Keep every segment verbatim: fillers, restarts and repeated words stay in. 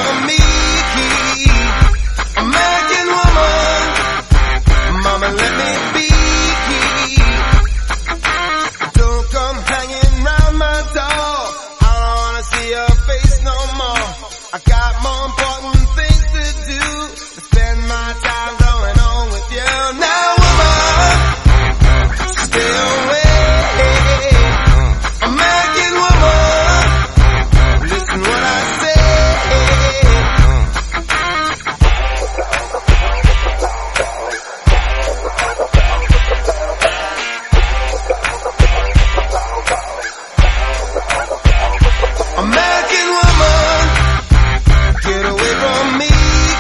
from me. American woman, mama, let me be. Don't come hanging round my door. I don't wanna see your face no more. I got more important things to do than spend my time going on with you. Now, woman, stay away. American woman, listen what I say. American woman, get away from me.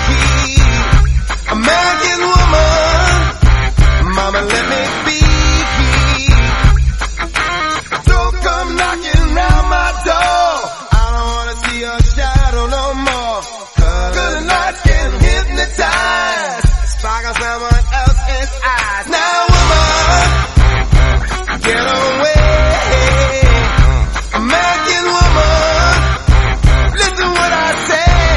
American woman, mama, let me be. Don't come knocking round my door. I don't wanna see your shadow no more. Cause the light can hypnotize, sparkle someone else's eyes. Now, woman, get away. American woman, listen what I say.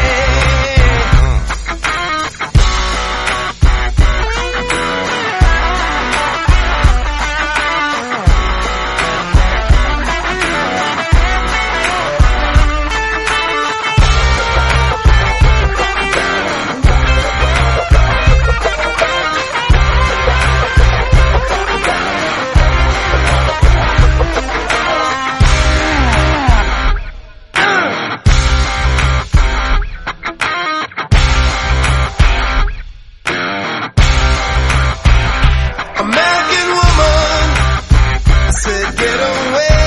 American woman, I said get away.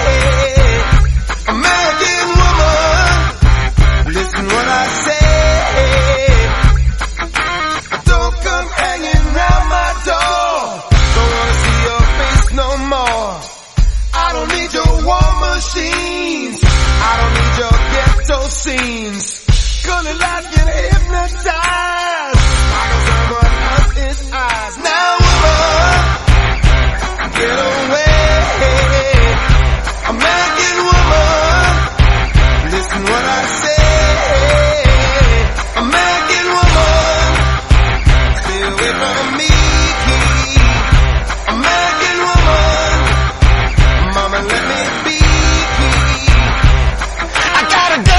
American woman, listen what I say. Don't come hanging round my door. Don't wanna see your face no more. I don't need your war machines. I don't need your ghetto scenes. Cause the light can hypnotize, sparkle someone else's eyes. Now, get away. American woman, listen what I say. American woman, stay away from me. American woman, mama, let me be. I gotta go.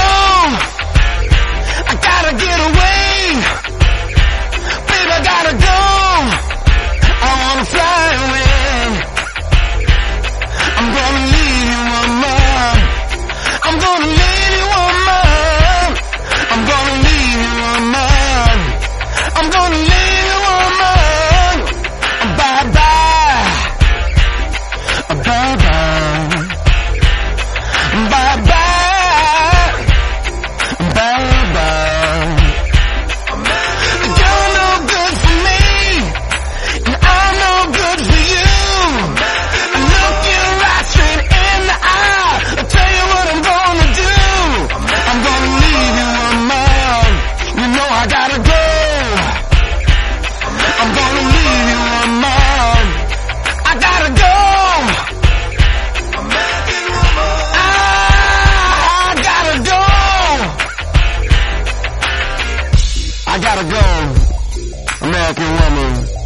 I gotta get away. Baby, I gotta go. I wanna fly away. I'm gonna leave you, woman. I'm gonna leave you, woman. I'm gonna leave you, woman. I'm gonna leave you, woman. Bye bye. Bye bye. Bye bye. Bye bye. You're no good for me, and I'm no good for you. Look you right straight in the eye. I'll tell you what I'm gonna do. I'm gonna leave you, woman. You know I gotta go. I'm gonna leave you, woman. I gotta go. American woman, I gotta go. I gotta go. American woman.